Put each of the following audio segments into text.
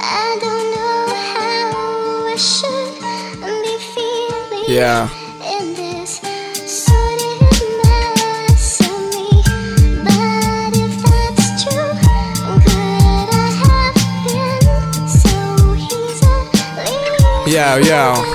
I don't know how I should be feeling in this sordid mess of me. But if that's true, could I have been so easily?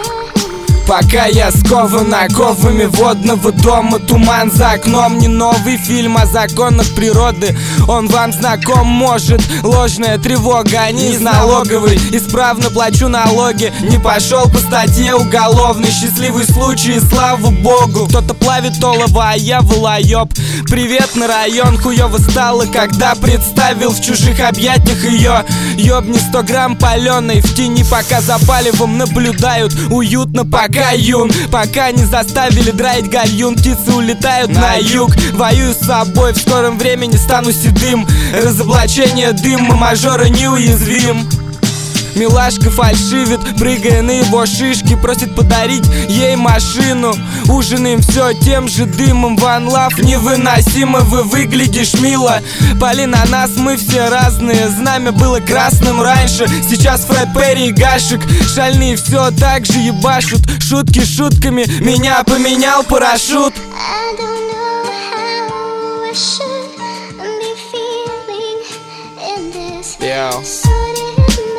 Пока я скован оковами водного дома, туман за окном, не новый фильм о законах природы. Он вам знаком, может, ложная тревога, не из налоговой. Исправно плачу налоги, не пошел по статье уголовной. Счастливый случай, слава богу. Кто-то плавит олово, а я волоёб. Привет на район, хуёво стало, когда представил в чужих объятиях ее. Ёбни 100 грамм палёной, в тени пока за палевом наблюдают. Уютно пока юн, пока не заставили драить гальюн. Птицы улетают на юг, воюю с собой, в скором времени стану седым. Разоблачение дыма, мажора неуязвим. Милашка фальшивит, прыгая на его шишки, просит подарить ей машину. Ужинаем все тем же дымом. One Love, невыносимо, вы выглядишь мило. Пали на нас, мы все разные. Знамя было красным раньше, сейчас Фред Перри и Гашек. Шальные все так же ебашут. Шутки шутками, меня поменял парашют. I don't know how I should be feeling in this sordid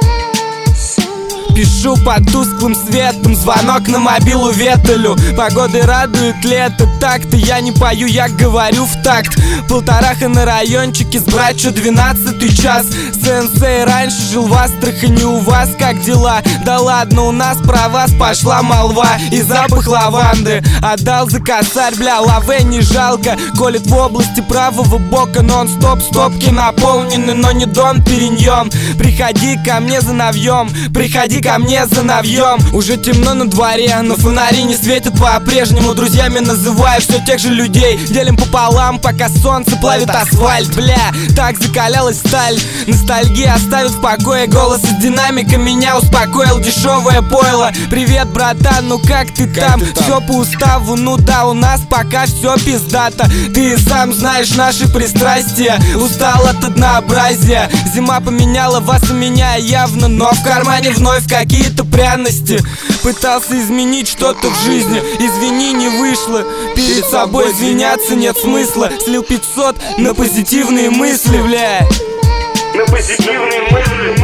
mess of me. Пишу под тусклым светом, звонок на мобилу Ветелю. Погоды радует лето, так-то я не пою, я говорю в такт. Полтораха на райончике, с братью 12-й час. Сенсей раньше жил в Астрахани, у вас как дела? Да ладно, у нас про вас пошла молва. И запах лаванды отдал за косарь, бля, лаве не жалко. Колет в области правого бока нон-стоп. Стопки наполнены, но не Дон Периньон. Приходи ко мне за навьем, приходи ко мне за навьем. Уже темно на дворе, но фонари не светят по-прежнему. Друзьями называю все тех же людей. Делим пополам, пока солнце плавит асфальт. Бля, так закалялась сталь. Ностальгия оставит в покое. Голос из динамика меня успокоил. Дешевое пойло. Привет, братан, ну как ты там? Все по уставу, ну да, у нас пока все пиздато. Ты сам знаешь наши пристрастия. Устал от однообразия. Зима поменяла вас и меня явно, но в кармане вновь какие-то пряности. Пытался изменить что-то в жизни, извини, не вышло. Перед собой извиняться нет смысла. Слил 500 на позитивные мысли, бля. На позитивные мысли.